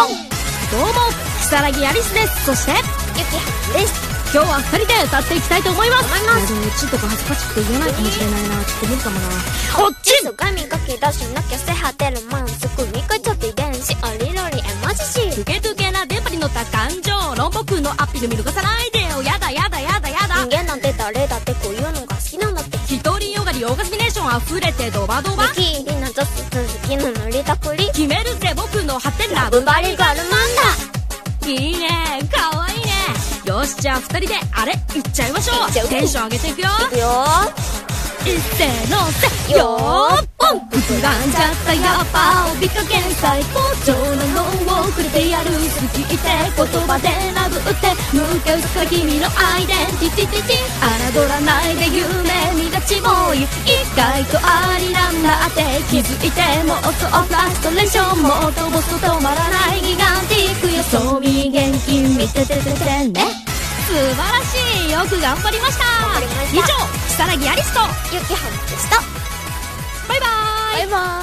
ポン。どうも、如月アリスです。そしてゆきはです。 今日は2人で歌っていきたいと思います。 思います。 でもちょっと恥ずかしくて言えないかもしれないな。ちょっと無理かもな。 こっち鏡かき出しなきゃせ果てるマンスクミカチョ遺伝子ありろり絵マジシトゥケトゥケな電波に乗った感情論僕のアピール見逃さないでよ。やだやだやだやだ。 人間なんて誰だってこういうのが好きなんだって。 独りよがりオーガスミネーション溢れてドバドバ。 雪入りなザス続きの塗りたくり決めるぜ僕の果てララブバブバリガルマンだ。 いいね、かわいいね。よし、じゃあ2人であれいっちゃいましょう。テンション上げていくよ。 いくよいっせーのせよーポン。膨らんじゃったやっぱ帯かけ最高潮なのをくれてやる。好きって言葉でラブって向かうから君のアイデンティティティティ侮らないで夢見がちもい意外とありなんだって気づいてもっとフラストレーションもっとボスと止まらないギガンティックよ。そうみ元気見ててててね。素晴らしい。よく頑張りました。以上、如月アリスとゆきはでした。 バイバーイ。 バイバーイ。